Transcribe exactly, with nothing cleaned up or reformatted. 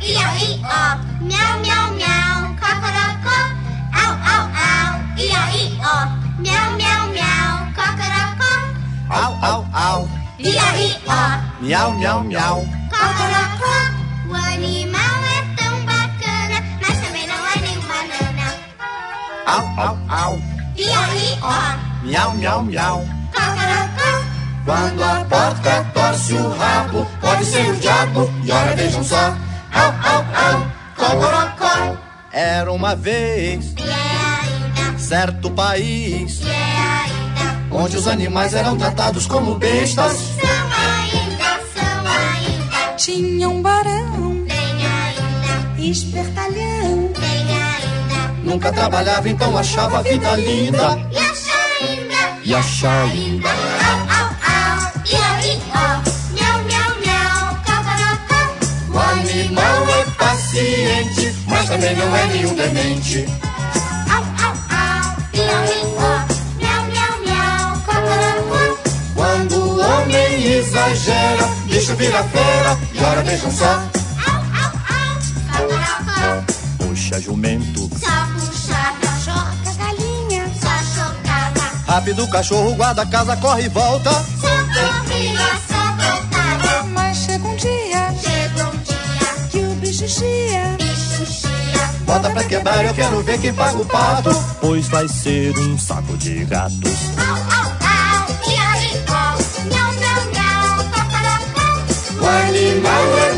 I, A, I, O. Miau, miau, miau, cocorocó. Au, au, au, I, A, I, O. Miau, miau, miau, cocorocó. Au, au, au, I, A, I, O. miau, miau, miau. Cocorocó. O animal é tão bacana, mas também não é nem banana. Au, au, au, I, A, I, O. miau, miau, miau. Cocorocó. Quando a porca torce o rabo, pode ser o diabo, e ora vejam só. Au, au, au, cocorocó. Era uma vez, E é ainda, certo país, e é ainda. onde os animais eram tratados como bestas. São ainda, são ainda. Tinha um barão, Tem ainda, espertalhão. tem ainda. Nunca trabalhava, então achava a vida linda. E acha ainda, E acha ainda. Au, au, au, I, A, I, O. Miau, miau, miau, cocorocó. O animal é paciente, mas também não é nenhum demente. Au, au, au, I, A, I, O. Miau, miau, miau, cocorocó. Quando o homem exagera, bicho vira fera, e ora vejam só. Au, au, au, cocorocó. Puxa jumento, Só puxava, Choca galinha, só chocava. rápido o cachorro guarda a casa, corre e volta. Só corria, só voltava. mas chega um dia Chegou um dia, que o bicho chia. bicho chia. Bota pra quebrar, eu quero ver quem paga o pato, pois vai ser um saco de gatos. Au, au, au, I, A, I, O. Miau, miau, miau, cocorocó. O animal é